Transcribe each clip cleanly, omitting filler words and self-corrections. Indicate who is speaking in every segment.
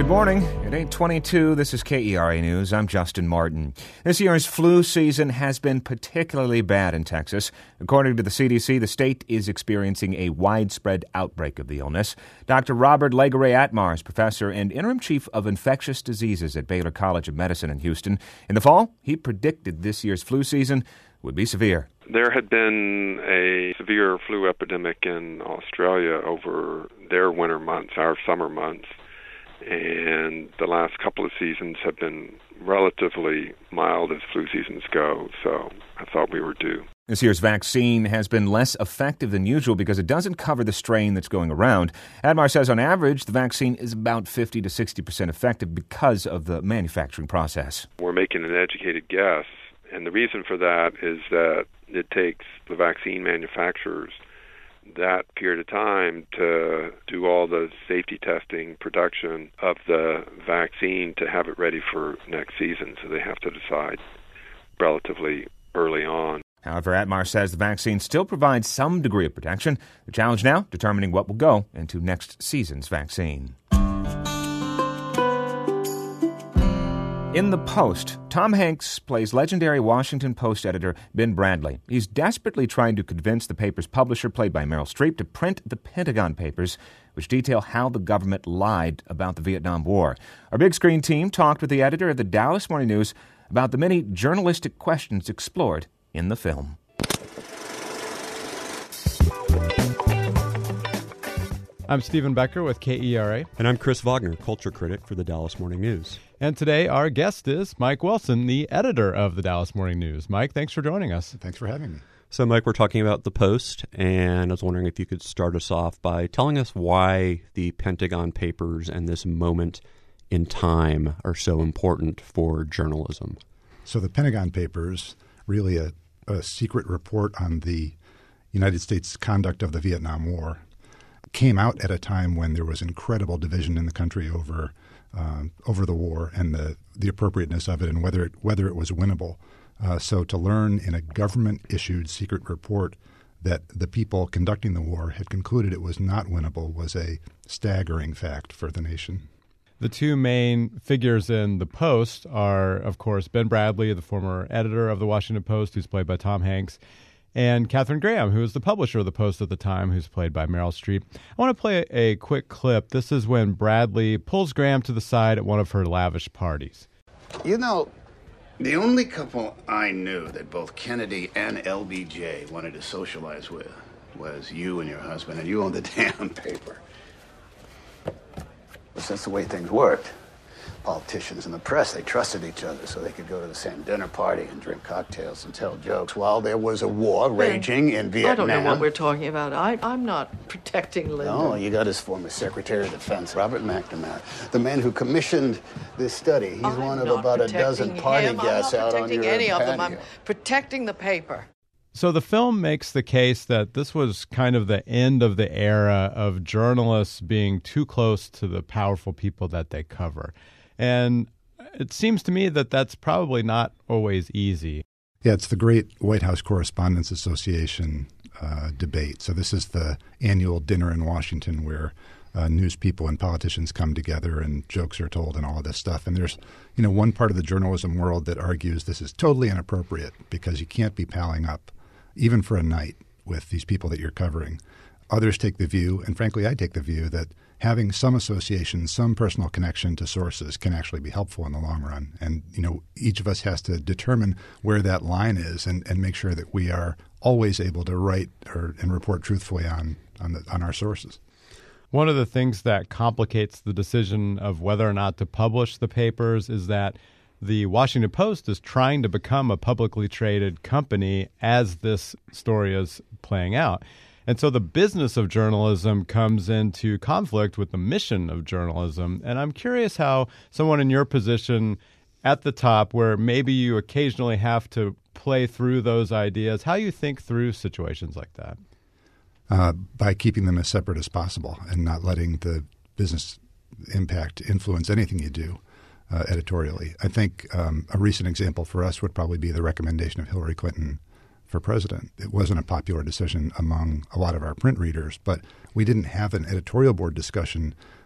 Speaker 1: Good morning. At 8:22, this is KERA News. I'm Justin Martin. This year's flu season has been particularly bad in Texas. According to the CDC, the state is experiencing a widespread outbreak of the illness. Dr. Robert Legaret-Atmar is professor and interim chief of infectious diseases at Baylor College of Medicine in Houston. In the fall, he predicted this year's flu season would be severe.
Speaker 2: There had been a severe flu epidemic in Australia over their winter months, our summer months, and the last couple of seasons have been relatively mild as flu seasons go, so I thought we were due.
Speaker 1: This year's vaccine has been less effective than usual because it doesn't cover the strain that's going around. Atmar says on average, the vaccine is about 50 to 60% effective because of the manufacturing process.
Speaker 2: We're making an educated guess, and the reason for that is that it takes the vaccine manufacturers that period of time to do all the safety testing, production of the vaccine to have it ready for next season. So they have to decide relatively early on.
Speaker 1: However, Atmar says the vaccine still provides some degree of protection. The challenge now, determining what will go into next season's vaccine. In The Post, Tom Hanks plays legendary Washington Post editor Ben Bradlee. He's desperately trying to convince the paper's publisher, played by Meryl Streep, to print the Pentagon Papers, which detail how the government lied about the Vietnam War. Our big screen team talked with the editor of the Dallas Morning News about the many journalistic questions explored in the film.
Speaker 3: I'm Stephen Becker with KERA.
Speaker 4: And I'm Chris Wagner, culture critic for the Dallas Morning News.
Speaker 3: And today our guest is Mike Wilson, the editor of the Dallas Morning News. Mike, thanks for joining us.
Speaker 5: Thanks for having me.
Speaker 4: So, Mike, we're talking about The Post, and I was wondering if you could start us off by telling us why the Pentagon Papers and this moment in time are so important for journalism.
Speaker 5: So the Pentagon Papers, really a secret report on the United States conduct of the Vietnam War, came out at a time when there was incredible division in the country over the war and the appropriateness of it and whether it was winnable. So to learn in a government-issued secret report that the people conducting the war had concluded it was not winnable was a staggering fact for the nation.
Speaker 3: The two main figures in The Post are, of course, Ben Bradlee, the former editor of the Washington Post, who's played by Tom Hanks, and Katharine Graham, who was the publisher of the Post at the time, who's played by Meryl Streep. I want to play a quick clip. This is when Bradlee pulls Graham to the side at one of her lavish parties.
Speaker 6: You know, the only couple I knew that both Kennedy and LBJ wanted to socialize with was you and your husband, and you owned the damn paper. But that's the way things worked. Politicians and the press, they trusted each other so they could go to the same dinner party and drink cocktails and tell jokes while there was a war raging in Vietnam.
Speaker 7: I don't know what we're talking about. I'm not protecting Lyndon.
Speaker 6: No, you got his former Secretary of Defense, Robert McNamara, the man who commissioned this study. He's one of about a dozen party guests out on your patio. I'm not protecting any of them. I'm
Speaker 7: protecting the paper.
Speaker 3: So the film makes the case that this was kind of the end of the era of journalists being too close to the powerful people that they cover. And it seems to me that that's probably not always easy.
Speaker 5: Yeah, it's the great White House Correspondents Association debate. So this is the annual dinner in Washington where news people and politicians come together and jokes are told and all of this stuff. And there's, one part of the journalism world that argues this is totally inappropriate because you can't be palling up, even for a night, with these people that you're covering. Others take the view, and frankly I take the view, that having some association, some personal connection to sources can actually be helpful in the long run. And, each of us has to determine where that line is and make sure that we are always able to write and report truthfully on our sources.
Speaker 3: One of the things that complicates the decision of whether or not to publish the papers is that the Washington Post is trying to become a publicly traded company as this story is playing out. And so the business of journalism comes into conflict with the mission of journalism. And I'm curious how someone in your position at the top, where maybe you occasionally have to play through those ideas, how you think through situations like that.
Speaker 5: By keeping them as separate as possible and not letting the business impact influence anything you do editorially. I think a recent example for us would probably be the recommendation of Hillary Clinton for president. It wasn't a popular decision among a lot of our print readers, but we didn't have an editorial board discussion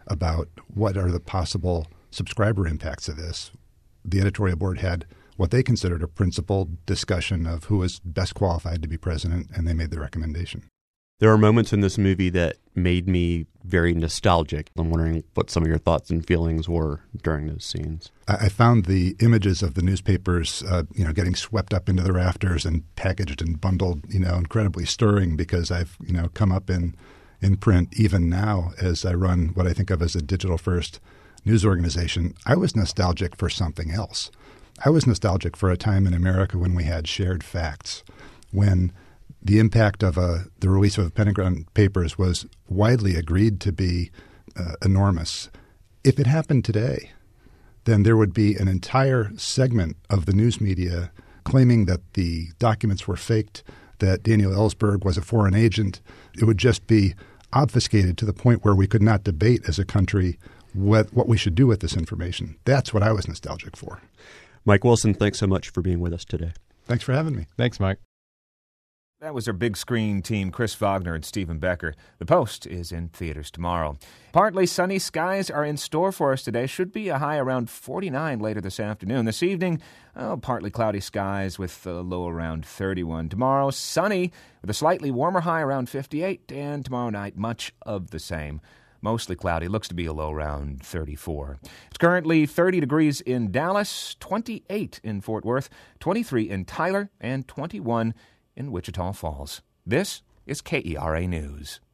Speaker 5: about what are the possible subscriber impacts of this. The editorial board had what they considered a principled discussion of who was best qualified to be president, and they made the recommendation.
Speaker 4: There are moments in this movie that made me very nostalgic. I'm wondering what some of your thoughts and feelings were during those scenes.
Speaker 5: I found the images of the newspapers, getting swept up into the rafters and packaged and bundled, incredibly stirring, because I've, come up in print even now as I run what I think of as a digital-first news organization. I was nostalgic for something else. I was nostalgic for a time in America when we had shared facts, when the impact of the release of Pentagon Papers was widely agreed to be enormous. If it happened today, then there would be an entire segment of the news media claiming that the documents were faked, that Daniel Ellsberg was a foreign agent. It would just be obfuscated to the point where we could not debate as a country what we should do with this information. That's what I was nostalgic for.
Speaker 4: Mike Wilson, thanks so much for being with us today.
Speaker 5: Thanks for having me.
Speaker 3: Thanks, Mike.
Speaker 1: That was our big screen team, Chris Wagner and Stephen Becker. The Post is in theaters tomorrow. Partly sunny skies are in store for us today. Should be a high around 49 later this afternoon. This evening, partly cloudy skies with a low around 31. Tomorrow, sunny with a slightly warmer high around 58. And tomorrow night, much of the same. Mostly cloudy. Looks to be a low around 34. It's currently 30 degrees in Dallas, 28 in Fort Worth, 23 in Tyler, and 21 in Wichita Falls. This is KERA News.